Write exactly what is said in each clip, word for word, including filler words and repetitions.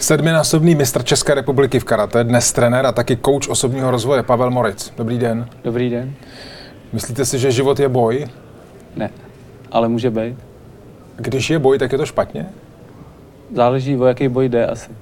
Sedminásobný mistr České republiky v karate, dnes trenér a taky kouč osobního rozvoje Pavel Moric. Dobrý den. Dobrý den. Myslíte si, že život je boj? Ne, ale může být. Když je boj, tak je to špatně? Záleží, o jaký boj jde asi.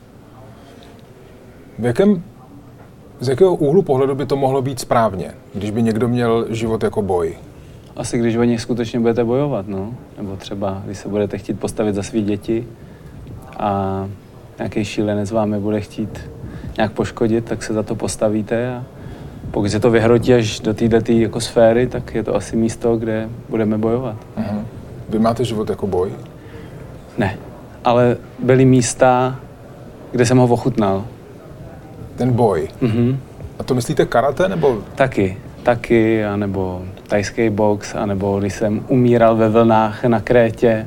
V jakém, z jakého úhlu pohledu by to mohlo být správně, když by někdo měl život jako boj? Asi když o něj skutečně budete bojovat, no. Nebo třeba, když se budete chtít postavit za svý děti a nějaký šílenec vám je bude chtít nějak poškodit, tak se za to postavíte a pokud se to vyhrotí až do této jako sféry, tak je to asi místo, kde budeme bojovat. Uh-huh. Vy máte život jako boj? Ne, ale byly místa, kde jsem ho ochutnal. Ten boj? Uh-huh. A to myslíte karate, nebo? Taky, taky, anebo thajský box, anebo když jsem umíral ve vlnách na Krétě,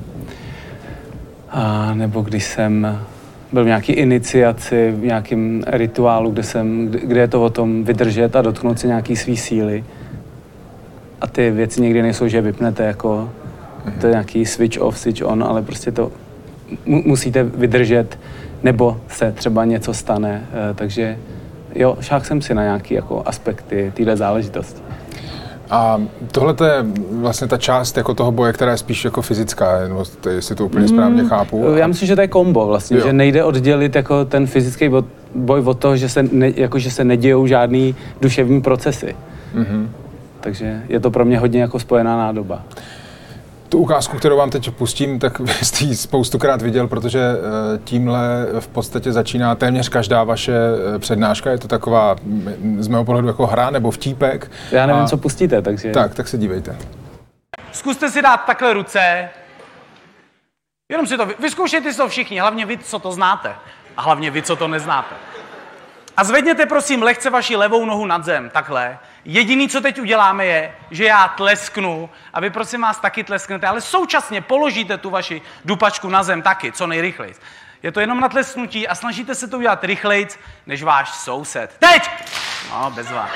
a nebo když jsem byl v nějaké iniciaci, v nějakém rituálu, kde, jsem, kde je to o tom vydržet a dotknout se nějaký svý síly. A ty věci někdy nejsou, že vypnete jako mm-hmm. to je nějaký switch off, switch on, ale prostě to mu, musíte vydržet, nebo se třeba něco stane. Takže jo, šáhl jsem si na nějaké jako aspekty téhle záležitosti. A tohle je vlastně ta část jako toho boje, která je spíš jako fyzická, nebo to, jestli to úplně správně mm, chápu. Já myslím, že to je kombo vlastně, jo. Že nejde oddělit jako ten fyzický boj od toho, že se, ne, jako, že se nedějou žádný duševní procesy. Mm-hmm. Takže je to pro mě hodně jako spojená nádoba. Tu ukázku, kterou vám teď pustím, tak jste ji spoustukrát viděl, protože tímhle v podstatě začíná téměř každá vaše přednáška. Je to taková z mého pohledu jako hra nebo vtípek. Já nevím, a... co pustíte, takže... Tak, tak se dívejte. Zkuste si dát takhle ruce. Jenom si to vyzkoušejte si to všichni, hlavně vy, co to znáte. A hlavně vy, co to neznáte. A zvedněte prosím lehce vaši levou nohu nad zem, takhle. Jediný, co teď uděláme, je, že já tlesknu a vy prosím vás taky tlesknete, ale současně položíte tu vaši dupačku na zem taky, co nejrychleji. Je to jenom na tlesknutí a snažíte se to udělat rychleji, než váš soused. Teď! No, bez vás.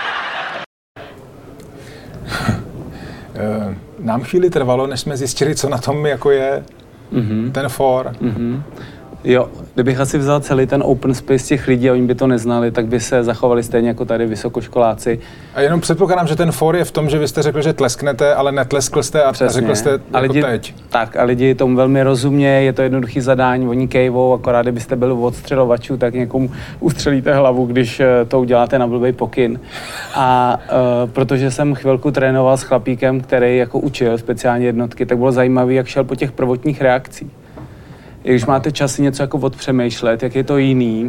Nám chvíli trvalo, než jsme zjistili, co na tom jako je mm-hmm. ten for. Mm-hmm. Jo, kdybych asi vzal celý ten open space těch lidí a oni by to neznali, tak by se zachovali stejně jako tady vysokoškoláci. A jenom předpokládám, že ten for je v tom, že vy jste řekl, že tlesknete, ale netleskl jste a Přesně. řekl jste jako lidi, teď. Tak a lidi tomu velmi rozumějí, je to jednoduchý zadání, oni kejvou, akorát kdybyste byli odstřelovačů, tak někomu ustřelíte hlavu, když to uděláte na blbej pokyn. A uh, protože jsem chvilku trénoval s chlapíkem, který jako učil speciální jednotky, tak bylo zajímavé, jak šel po těch prvotních reakcích. Když máte čas si něco jako odpřemýšlet, jak je to jiný,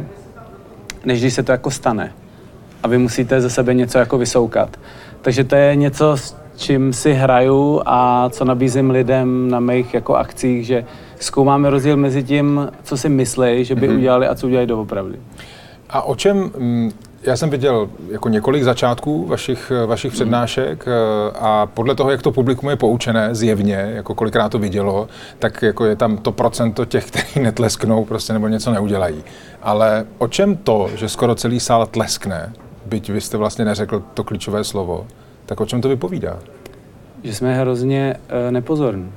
než když se to jako stane. A vy musíte ze sebe něco jako vysoukat. Takže to je něco, s čím si hraju a co nabízím lidem na mých jako akcích, že zkoumáme rozdíl mezi tím, co si myslí, že by mm-hmm. udělali a co udělají doopravdy. A o čem... Já jsem viděl jako několik začátků vašich, vašich přednášek a podle toho, jak to publikum je poučené zjevně, jako kolikrát to vidělo, tak jako je tam to procento těch, kteří netlesknou prostě nebo něco neudělají. Ale o čem to, že skoro celý sál tleskne, byť vy jste vlastně neřekl to klíčové slovo, tak o čem to vypovídá? Že jsme hrozně uh, nepozorní.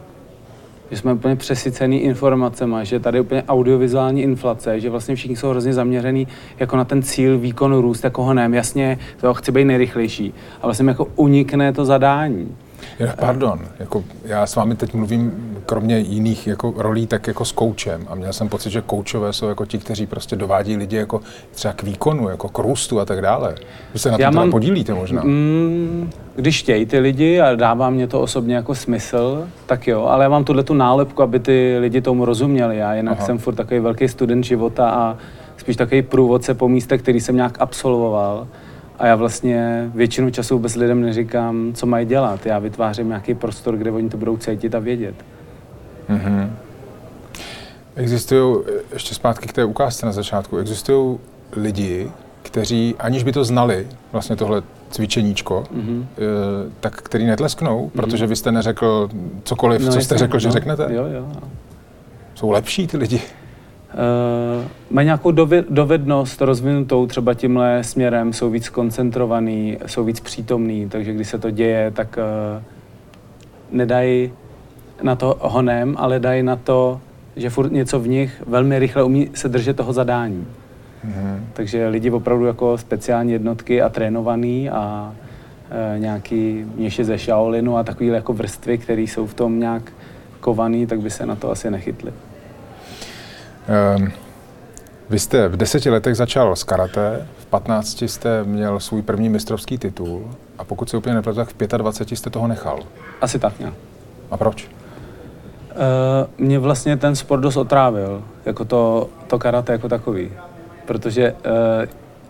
Že jsme úplně přesycený informacemi, že tady je úplně audiovizuální inflace, že vlastně všichni jsou hrozně zaměřený jako na ten cíl, výkon, růst, jako honem, jasně, to chci být nejrychlejší. A vlastně jako unikne to zadání. Pardon, jako já s vámi teď mluvím kromě jiných jako rolí, tak jako s koučem a měl jsem pocit, že koučové jsou jako ti, kteří prostě dovádí lidi jako třeba k výkonu, jako k růstu a tak dále. Vy se na tom mám, podílíte možná. Mm, když chtějí ty lidi a dává mě to osobně jako smysl, tak jo, ale já mám tuhle tu nálepku, aby ty lidi tomu rozuměli. Já jinak Aha. jsem furt takový velký student života a spíš takový průvodce po místech, který jsem nějak absolvoval. A já vlastně většinu času vůbec lidem neříkám, co mají dělat. Já vytvářím nějaký prostor, kde oni to budou cítit a vědět. Mm-hmm. Existují, ještě zpátky k té ukázce na začátku, existují lidi, kteří, aniž by to znali, vlastně tohle cvičeníčko, mm-hmm. tak který netlesknou, mm-hmm. protože vy jste neřekl cokoliv, no, co jste řekl, no, že řeknete? Jo, jo. Jsou lepší ty lidi? Uh, mají nějakou dovednost rozvinutou třeba tímhle směrem, jsou víc koncentrovaný, jsou víc přítomný, takže když se to děje, tak uh, nedají na to honem, ale dají na to že furt něco v nich velmi rychle umí se držet toho zadání. Mm-hmm. Takže lidi opravdu jako speciální jednotky a trénovaný a e, nějaký mniši ze Shaolinu a takový jako vrstvy, které jsou v tom nějak kovaný, tak by se na to asi nechytli. Um, vy jste v deseti letech začal s karate, v patnácti jste měl svůj první mistrovský titul a pokud se úplně nepletu, tak v dvaceti pěti jste toho nechal. Asi tak nějak. A proč? Uh, mě vlastně ten sport dost otrávil, jako to, to karate jako takový. Protože uh,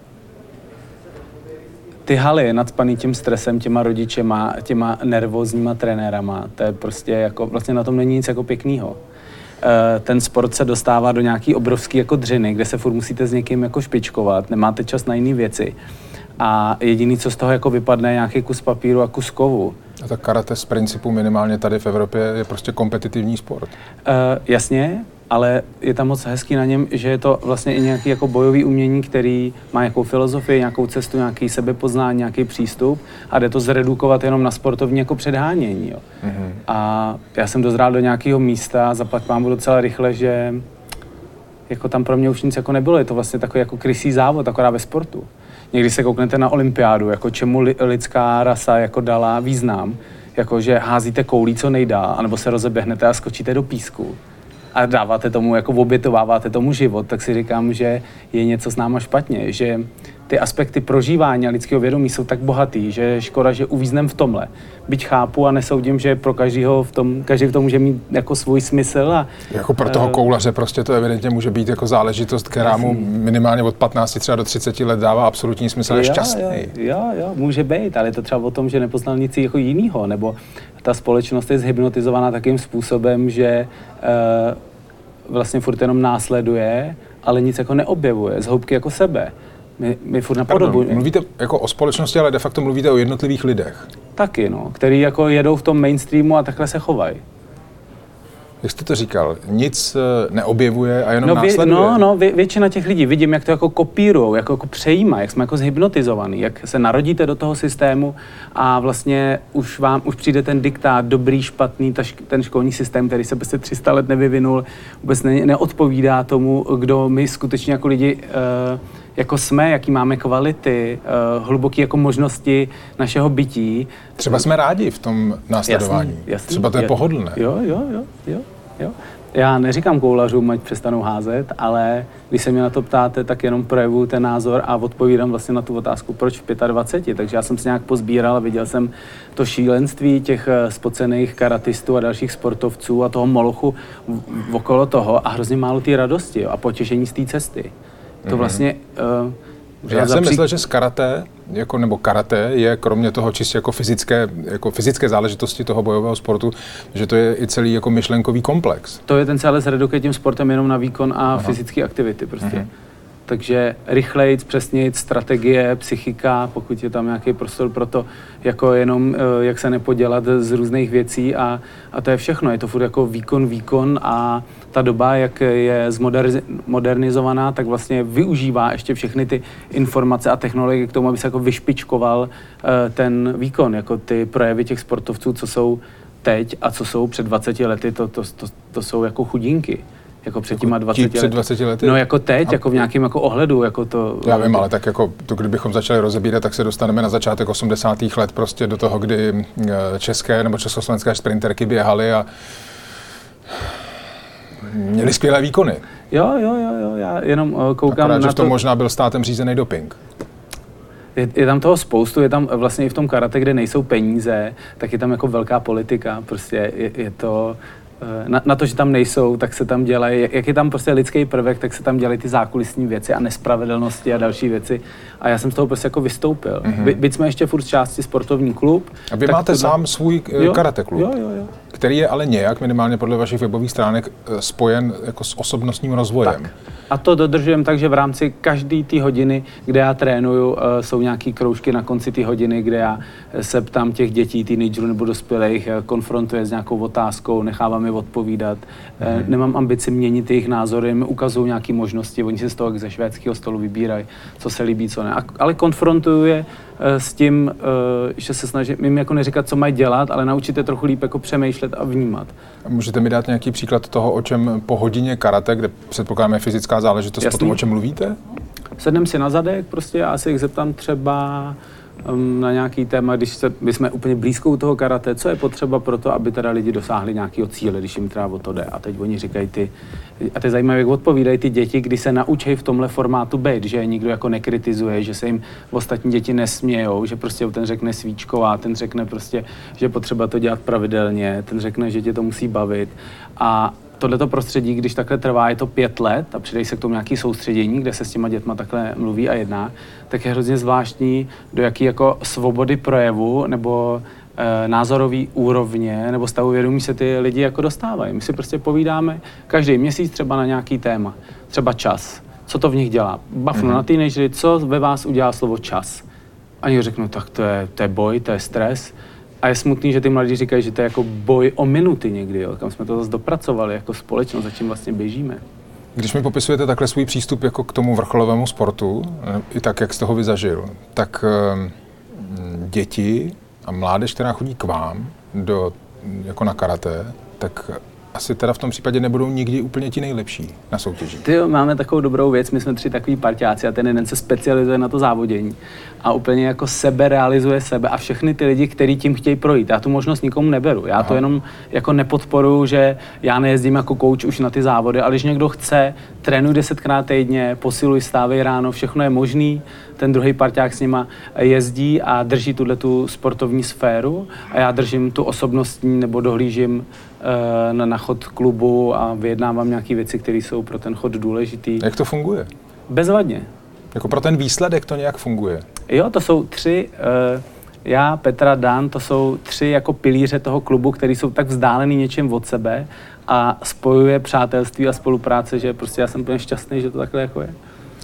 ty haly nadspaný tím stresem, těma rodičema, těma nervózníma trenérama, to je prostě jako, vlastně na tom není nic jako pěknýho. Uh, ten sport se dostává do nějaký obrovský jako dřiny, kde se furt musíte s někým jako špičkovat, nemáte čas na jiné věci. A jediný, co z toho jako vypadne, je nějaký kus papíru a kus kovu. A tak karate z principu minimálně tady v Evropě je prostě kompetitivní sport. Uh, jasně, ale je tam moc hezký na něm, že je to vlastně i nějaký jako bojový umění, který má nějakou filozofii, nějakou cestu, nějaký sebepoznání, nějaký přístup a jde to zredukovat jenom na sportovní jako předhánění. Jo. Mm-hmm. A já jsem dozrál do nějakého místa, zaplať mám docela rychle, že jako tam pro mě už nic jako nebylo, je to vlastně takový jako krysý závod, akorát ve sportu. Někdy se kouknete na olympiádu, jako čemu li, lidská rasa jako dala význam, jako že házíte koulí co nejdál, anebo se rozeběhnete a skočíte do písku a dáváte tomu, jako obětováváte tomu život, tak si říkám, že je něco s náma špatně, že ty aspekty prožívání a lidského vědomí jsou tak bohatý, že je škoda, že uvíznem v tomhle. Byť chápu a nesoudím, že pro každýho v tom, každý v tom může mít jako svůj smysl. A, jako pro toho koulaře prostě to evidentně může být jako záležitost, která mu minimálně od patnácti třeba do třiceti let dává absolutní smysl, je šťastný. Jo, jo, jo, může být, ale je to třeba o tom, že nepoznal nic jako jinýho, nebo ta společnost je zhypnotizovaná takým způsobem, že e, vlastně furt jenom následuje, ale nic jako neobjevuje, z hloubky jako sebe. My, my furt napodobujeme. Mluvíte jako o společnosti, ale de facto mluvíte o jednotlivých lidech. Taky, no, který jako jedou v tom mainstreamu a takhle se chovají. Jak jste to říkal, nic neobjevuje a jenom no, následuje? No, no, vě, většina těch lidí, vidím, jak to jako kopírujou, jak jako přejímají, jak jsme jako zhypnotizovaný, jak se narodíte do toho systému a vlastně už vám, už přijde ten diktát, dobrý, špatný, ta, ten školní systém, který se prostě tři sta let nevyvinul, vůbec ne, neodpovídá tomu, kdo my skutečně jako lidi uh, jako jsme, jaký máme kvality, uh, hluboký jako možnosti našeho bytí. Třeba jsme rádi v tom následování. Jasný, jasný, Třeba to je jasný. Pohodlné. Jo, jo, jo, jo, jo. Já neříkám koulařům, ať přestanou házet, ale když se mě na to ptáte, tak jenom projevuju ten názor a odpovídám vlastně na tu otázku, proč v dvaceti pěti. Takže já jsem se nějak pozbíral a viděl jsem to šílenství těch spocených karatistů a dalších sportovců a toho molochu okolo toho a hrozně málo té radosti jo, a potěšení z té cesty. To vlastně... Uh, Já jsem myslel, že z karate, jako, nebo karate je kromě toho čistě jako fyzické, jako fyzické záležitosti toho bojového sportu, že to je i celý jako myšlenkový komplex. To je ten celé zredukuje tím sportem jenom na výkon a Aha. fyzické aktivity prostě. Mhm. Takže rychlejc, přesnějc, strategie, psychika, pokud je tam nějaký prostor pro to, jako jenom jak se nepodělat z různých věcí a, a to je všechno. Je to furt jako výkon, výkon a ta doba, jak je zmodernizovaná, tak vlastně využívá ještě všechny ty informace a technologie k tomu, aby se jako vyšpičkoval ten výkon, jako ty projevy těch sportovců, co jsou teď a co jsou před dvaceti lety, to, to, to, to jsou jako chudinky. Jako před těma dvaceti lety. před dvaceti lety? No jako teď, a jako v nějakém jako ohledu, jako to... Já vím, ale tak jako to, kdybychom začali rozebírat, tak se dostaneme na začátek osmdesátých let prostě do toho, kdy české nebo československé sprinterky běhaly a měli skvělé výkony. Jo, jo, jo, jo, já jenom koukám Akorát, na že v tom to... možná byl státem řízený doping. Je, je tam toho spoustu, je tam vlastně i v tom karate, kde nejsou peníze, tak je tam jako velká politika, prostě je, je to... Na, na to, že tam nejsou, tak se tam dělají, jak je tam prostě lidský prvek, tak se tam dělají ty zákulisní věci a nespravedlnosti a další věci. A já jsem z toho prostě jako vystoupil. Mm-hmm. By, byť jsme ještě furt části sportovní klub. A vy máte to... sám svůj jo, karate klub, jo, jo, jo. který je ale nějak, minimálně podle vašich webových stránek, spojen jako s osobnostním rozvojem. Tak. A to dodržujeme tak, že v rámci každé té hodiny, kde já trénuju, jsou nějaké kroužky na konci té hodiny, kde já se ptám těch dětí, teenagerů nebo dospělých, konfrontuje s nějakou otázkou, nechávám je odpovídat. Mm-hmm. Nemám ambici měnit jejich názory, mi ukazují nějaké možnosti, oni si z toho ze švédského stolu vybírají, co se líbí, co ne. Ale konfrontuju je s tím, že se snažím jim jako neříkat, co mají dělat, ale naučit je trochu líp jako přemýšlet a vnímat. A můžete mi dát nějaký příklad toho, o čem po hodině karate, kde předpokládáme fyzická záležitost, Jasný. potom o čem mluvíte? Sednem si na zadek, prostě já se jich zeptám třeba um, na nějaký téma, když se, my jsme úplně blízkou toho karate, co je potřeba pro to, aby teda lidi dosáhli nějakého cíle, když jim třeba o to jde. A teď oni říkají ty, a to je zajímavé, jak odpovídají ty děti, kdy se naučí v tomhle formátu být, že je nikdo jako nekritizuje, že se jim ostatní děti nesmějou, že prostě ten řekne svíčková, ten řekne prostě, že je potřeba to dělat pravidelně, ten řekne, že tě to musí bavit. A tohleto prostředí, když takhle trvá, je to pět let a přidají se k tomu nějaké soustředění, kde se s těma dětma takhle mluví a jedná, tak je hrozně zvláštní, do jaký jako svobody projevu nebo e, názorový úrovně nebo stavu vědomí se ty lidi jako dostávají. My si prostě povídáme každý měsíc třeba na nějaký téma, třeba čas. Co to v nich dělá? Bavnu mm-hmm. na teenagery, co ve vás udělá slovo čas? A někdo řeknou, tak to je, to je boj, to je stres. A je smutný, že ty mladí říkají, že to je jako boj o minuty někdy, jo, kam jsme to zase dopracovali jako společnost, za čím vlastně běžíme. Když mi popisujete takhle svůj přístup jako k tomu vrcholovému sportu, i tak, jak jste ho vyzažil, tak děti a mládež, která chodí k vám do, jako na karate, tak asi teda v tom případě nebudou nikdy úplně ti nejlepší na soutěži. Ty jo, máme takovou dobrou věc, my jsme tři takový parťáci a ten jeden se specializuje na to závodění a úplně jako sebe realizuje sebe a všechny ty lidi, kteří tím chtějí projít. Já tu možnost nikomu neberu, já Aha. to jenom jako nepodporuju, že já nejezdím jako kouč už na ty závody, ale když někdo chce, trénuj desetkrát týdně, posiluj, stávej ráno, všechno je možný, ten druhý parťák s nima jezdí a drží tu sportovní sféru a já držím tu osobnostní nebo dohlížím na, na chod klubu a vyjednávám nějaké věci, které jsou pro ten chod důležitý. Jak to funguje? Bezvadně. Jako pro ten výsledek to nějak funguje? Jo, to jsou tři, uh, já, Petra, Dan, to jsou tři jako pilíře toho klubu, který jsou tak vzdálený něčem od sebe a spojuje přátelství a spolupráce, že prostě já jsem úplně šťastný, že to takhle jako je.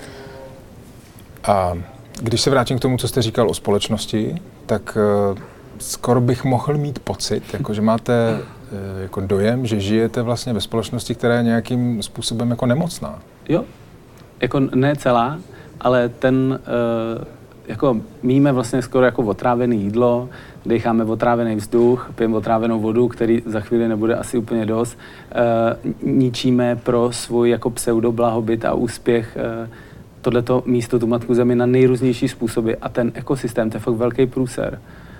A když se vrátím k tomu, co jste říkal o společnosti, tak uh, skoro bych mohl mít pocit, jako, že máte uh, jako dojem, že žijete vlastně ve společnosti, která je nějakým způsobem jako nemocná. Jo, jako ne celá, ale ten, uh, jako míme vlastně skoro jako otrávené jídlo, decháme otrávený vzduch, pijeme otrávenou vodu, který za chvíli nebude asi úplně dost, uh, ničíme pro svůj jako pseudoblahobyt a úspěch uh, tohleto místo, tu matku zemi na nejrůznější způsoby a ten ekosystém, to je fakt velký průser.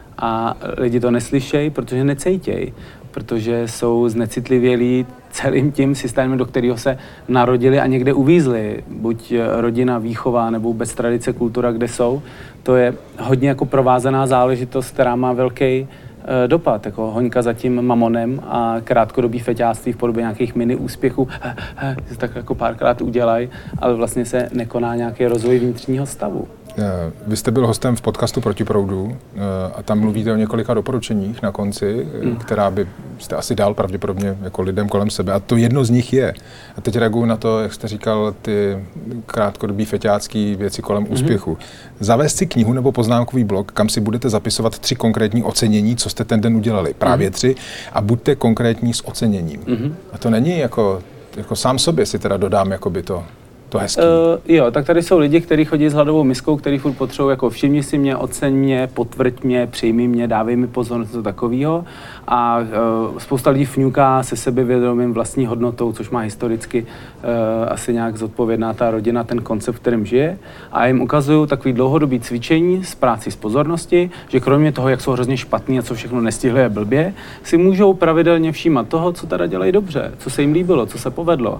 A lidi to neslyšejí, protože necejtějí, protože jsou znecitlivělí celým tím systémem, do kterého se narodili a někde uvízli. Buď rodina, výchova, nebo vůbec tradice, kultura, kde jsou. To je hodně jako provázaná záležitost, která má velký e, dopad. Jako hoňka za tím mamonem a krátkodobý feťáctví v podobě nějakých mini úspěchů. He, he, se tak jako párkrát udělají, ale vlastně se nekoná nějaký rozvoj vnitřního stavu. Vy jste byl hostem v podcastu Protiproudu a tam mluvíte o několika doporučeních na konci, mm. která by jste asi dal pravděpodobně jako lidem kolem sebe. A to jedno z nich je. A teď reaguju na to, jak jste říkal, ty krátkodobý feťácký věci kolem mm. úspěchu. Zavést si knihu nebo poznámkový blok, kam si budete zapisovat tři konkrétní ocenění, co jste ten den udělali. Právě mm. tři. A buďte konkrétní s oceněním. Mm. A to není jako, jako sám sobě si teda dodám jakoby to. To hezký. Uh, jo, tak tady jsou lidi, kteří chodí s hladovou miskou, kteří furt potřebují jako všimni si mě, oceň mě, potvrď mě, přijmi mě, dávej mi pozornost, něco takového. A uh, spousta lidí fňuká se sebevědomím, vlastní hodnotou, což má historicky uh, asi nějak zodpovědná ta rodina, ten koncept, v kterém žije. A jim ukazuju takový dlouhodobý cvičení s práci s pozornosti, že kromě toho, jak jsou hrozně špatný a co všechno nestihli a blbě, si můžou pravidelně všímat toho, co teda dělají dobře, co se jim líbilo, co se povedlo.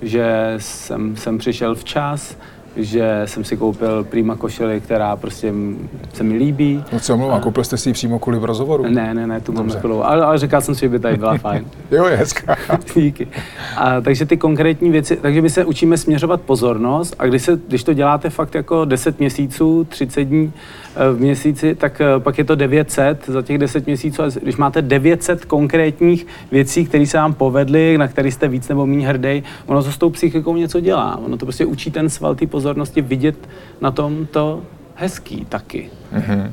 Že jsem, jsem přišel včas, že jsem si koupil prima košili, která prostě se mi líbí. No co omlouvám, koupil jste si ji přímo kvůli v rozhovoru? Ne, ne, ne, tu mám takovou, ale, ale říkal jsem si, že by tady byla fajn. Jo, je hezká. Díky. A, takže ty konkrétní věci, takže my se učíme směřovat pozornost a když, se, když to děláte fakt jako deset měsíců, třicet dní v měsíci, tak pak je to devět set za těch deset měsíců. A když máte devět set konkrétních věcí, které se vám povedly, na které jste víc nebo méně hrdý, ono to s tou psychikou něco dělá. Ono to prostě učí ten sval té pozornosti vidět na tom to hezký taky. Mm-hmm.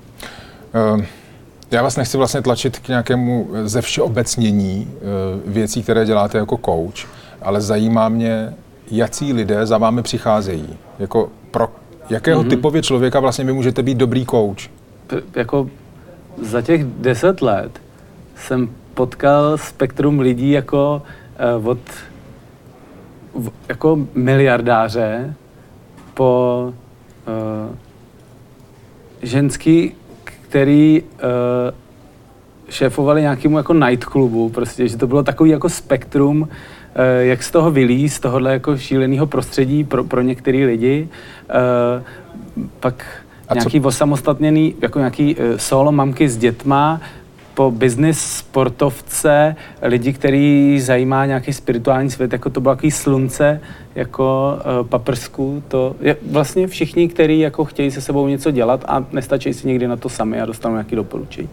Uh, já vás nechci vlastně tlačit k nějakému ze všeobecnění uh, věcí, které děláte jako coach, ale zajímá mě, jací lidé za vámi přicházejí. Jako pro jakého mm-hmm. typově člověka vlastně vy můžete být dobrý coach? P- jako za těch deset let jsem potkal spektrum lidí jako uh, od v, jako miliardáře po uh, ženský, který uh, šéfovali nějakému jako nightclubu, prostě, že to bylo takový jako spektrum, uh, jak z toho vylíz, z tohohle jako šíleného prostředí pro, pro některý lidi. Uh, pak a nějaký co? Osamostatněný, jako nějaký uh, solo mamky s dětma, po business sportovce, lidi, který zajímá nějaký spirituální svět, jako to bylo takový slunce, jako uh, paprsku, to je vlastně všichni, kteří jako chtějí se sebou něco dělat a nestačí si někdy na to sami a dostanou nějaké doporučení.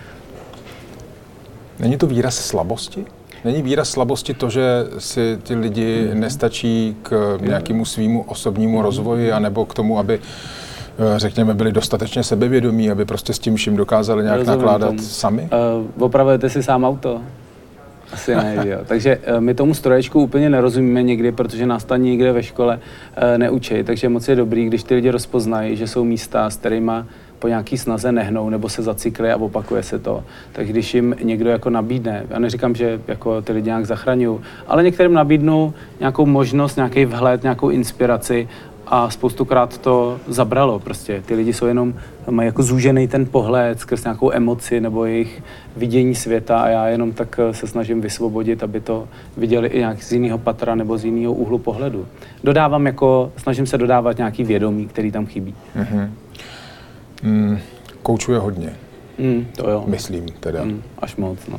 Není to výraz slabosti? Není výraz slabosti to, že si ty lidi mm. nestačí k nějakému svýmu osobnímu rozvoji anebo k tomu, aby řekněme, byli dostatečně sebevědomí, aby prostě s tím vším dokázali nějak Rozumím nakládat tomu. Sami? Uh, opravujete si sám auto? Asi ne, jo. Takže uh, my tomu stroječku úplně nerozumíme někdy, protože nás tam nikde ve škole uh, neučí. Takže moc je dobrý, když ty lidi rozpoznají, že jsou místa, s kterýma po nějaký snaze nehnou nebo se zacykli a opakuje se to. Tak když jim někdo jako nabídne, já neříkám, že jako ty lidi nějak zachraňují, ale některým nabídnou nějakou možnost, nějaký vhled, nějakou inspiraci, a spoustukrát to zabralo prostě. Ty lidi jsou jenom, mají jako zúžený ten pohled skrz nějakou emoci nebo jejich vidění světa a já jenom tak se snažím vysvobodit, aby to viděli i nějak z jiného patra nebo z jiného úhlu pohledu. Dodávám jako, snažím se dodávat nějaký vědomí, který tam chybí. Mm-hmm. Mm, koučuje hodně. Mm, to jo. Myslím teda. Mm, až moc, no.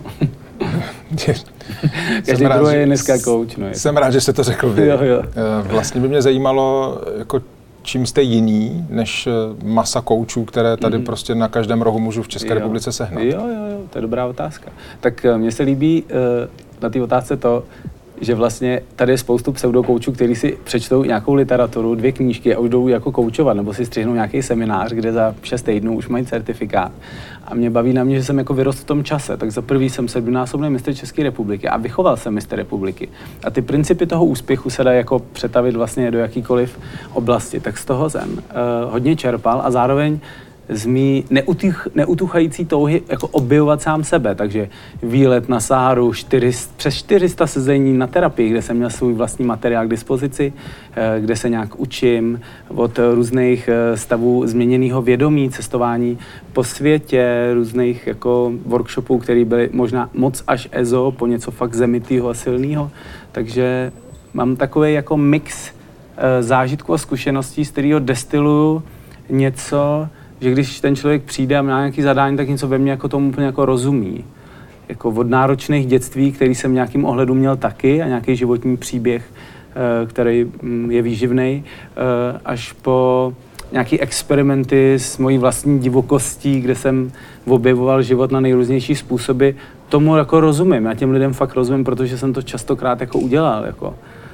Každý druhý je dneska kouč. No, jsem rád, že jste to řekl vy. Jo, jo. Vlastně by mě zajímalo, jako čím jste jiný než masa koučů, které tady mm. prostě na každém rohu můžu v České jo. republice sehnat. Jo, jo, jo, to je dobrá otázka. Tak mně se líbí uh, na té otázce to, že vlastně tady je spoustu pseudokoučů, kteří si přečtou nějakou literaturu, dvě knížky a už jdou jako koučovat, nebo si střihnou nějaký seminář, kde za šest týdnů už mají certifikát. A mě baví na mě, že jsem jako vyrost v tom čase. Tak za prvý jsem sedminásobný mistr České republiky a vychoval jsem mistr republiky. A ty principy toho úspěchu se dají jako přetavit vlastně do jakýkoliv oblasti. Tak z toho jsem uh, hodně čerpal a zároveň z mý neutuch, neutuchající touhy jako objevovat sám sebe. Takže výlet na Saharu, čtyři, přes čtyři sta sezení na terapii, kde jsem měl svůj vlastní materiál k dispozici, kde se nějak učím od různých stavů změněného vědomí, cestování po světě, různých jako workshopů, které byly možná moc až ezo, po něco fakt zemitýho a silného. Takže mám takový jako mix zážitků a zkušeností, z kterého destiluju něco, že když ten člověk přijde a má nějaký zadání, tak něco ve mně jako tomu úplně jako rozumí. Jako od náročných dětství, který jsem v nějakým ohledu měl taky a nějaký životní příběh, který je výživný, až po nějaký experimenty s mojí vlastní divokostí, kde jsem objevoval život na nejrůznější způsoby. Tomu jako rozumím. Já těm lidem fakt rozumím, protože jsem to častokrát jako udělal. Jako.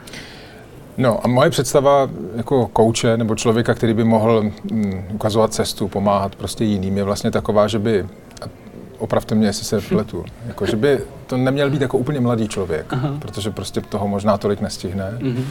No a moje představa jako kouče nebo člověka, který by mohl mm, ukazovat cestu, pomáhat prostě jiným, je vlastně taková, že by, opravte mě, jestli se pletu, jako, že by to neměl být jako úplně mladý člověk, Aha. protože prostě toho možná tolik nestihne mm-hmm.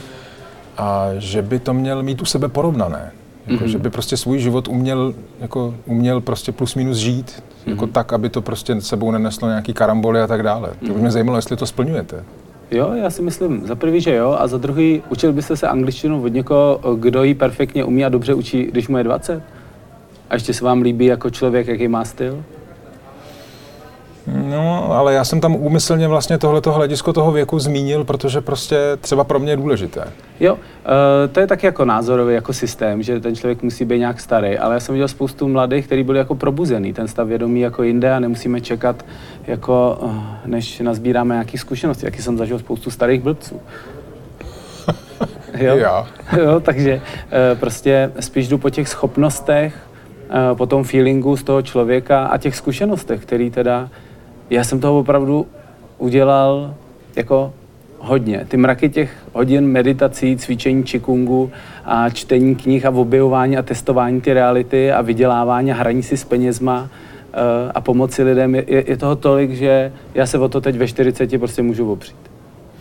a že by to měl mít u sebe porovnané, jako, mm-hmm. že by prostě svůj život uměl, jako, uměl prostě plus minus žít, mm-hmm. jako tak, aby to prostě sebou neneslo nějaký karamboly a tak dále. Mm-hmm. To by mě zajímalo, jestli to splňujete. Jo, já si myslím, za prvý, že jo, a za druhý, učil byste se angličtinu od někoho, kdo ji perfektně umí a dobře učí, když mu je dvacet? A ještě se vám líbí jako člověk, jaký má styl? No, ale já jsem tam úmyslně vlastně tohleto hledisko toho věku zmínil, protože prostě třeba pro mě je důležité. Jo, uh, to je taky jako názorový jako systém, že ten člověk musí být nějak starý, ale já jsem viděl spoustu mladých, kteří byli jako probuzený, ten stav vědomí jako jinde a nemusíme čekat, jako, uh, než nazbíráme nějaké zkušenosti, jaký jsem zažil spoustu starých blbců. Jo? Já. Jo, takže uh, prostě spíš jdu po těch schopnostech, uh, po tom feelingu z toho člověka a těch zkušenostech, který teda já jsem toho opravdu udělal jako hodně. Ty mraky těch hodin meditací, cvičení qigongu a čtení knih a objevování a testování ty reality a vydělávání a hraní si s penězma uh, a pomoci lidem je, je toho tolik, že já se o to teď ve čtyřiceti prostě můžu opřít.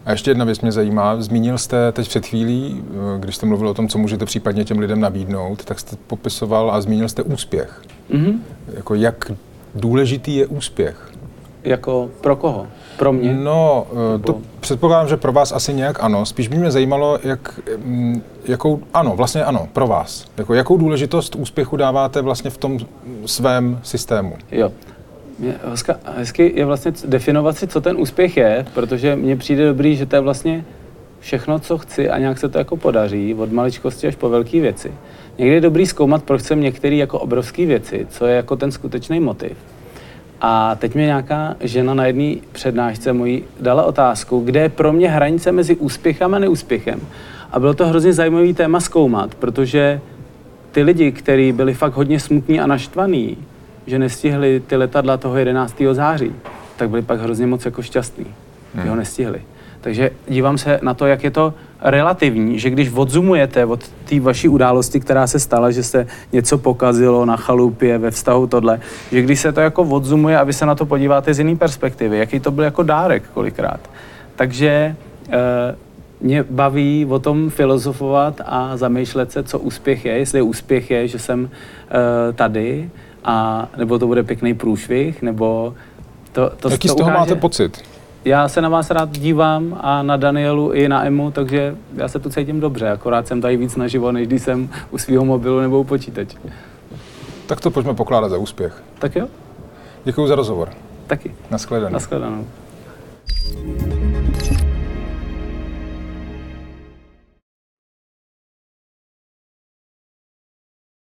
A ještě jedna věc mě zajímá. Zmínil jste teď před chvílí, když jste mluvil o tom, co můžete případně těm lidem nabídnout, tak jste popisoval a zmínil jste úspěch. Mm-hmm. Jako jak důležitý je úspěch? Jako pro koho? Pro mě? No, to předpokládám, že pro vás asi nějak ano. Spíš by mě zajímalo, jak, jakou, ano, vlastně ano, pro vás. Jako, jakou důležitost úspěchu dáváte vlastně v tom svém systému? Jo. Hezka, hezky je vlastně definovat si, co ten úspěch je, protože mně přijde dobrý, že to je vlastně všechno, co chci a nějak se to jako podaří, od maličkosti až po velké věci. Někdy je dobrý zkoumat, proč chcem některé jako obrovské věci, co je jako ten skutečný motiv. A teď mi nějaká žena na jedné přednášce mojí dala otázku, kde je pro mě hranice mezi úspěchem a neúspěchem. A bylo to hrozně zajímavý téma zkoumat, protože ty lidi, kteří byli fakt hodně smutní a naštvaní, že nestihli ty letadla toho jedenáctého září, tak byli pak hrozně moc jako šťastní, hmm. že ho nestihli. Takže dívám se na to, jak je to relativní, že když odzumujete od té vaší události, která se stala, že se něco pokazilo na chalupě, ve vztahu tohle, že když se to jako odzumuje a vy se na to podíváte z jiné perspektivy, jaký to byl jako dárek kolikrát. Takže e, mě baví o tom filozofovat a zamýšlet se, co úspěch je, jestli úspěch je, že jsem e, tady, a nebo to bude pěkný průšvih, nebo to, to Jaký to z toho ukáže. máte pocit? Já se na vás rád dívám a na Danielu i na Emu, takže já se tu cítím dobře, akorát jsem tady víc naživo, než když jsem u svého mobilu nebo u počítače. Tak to pojďme pokládat za úspěch. Tak jo. Děkuji za rozhovor. Taky. Nashledanou. Nashledanou.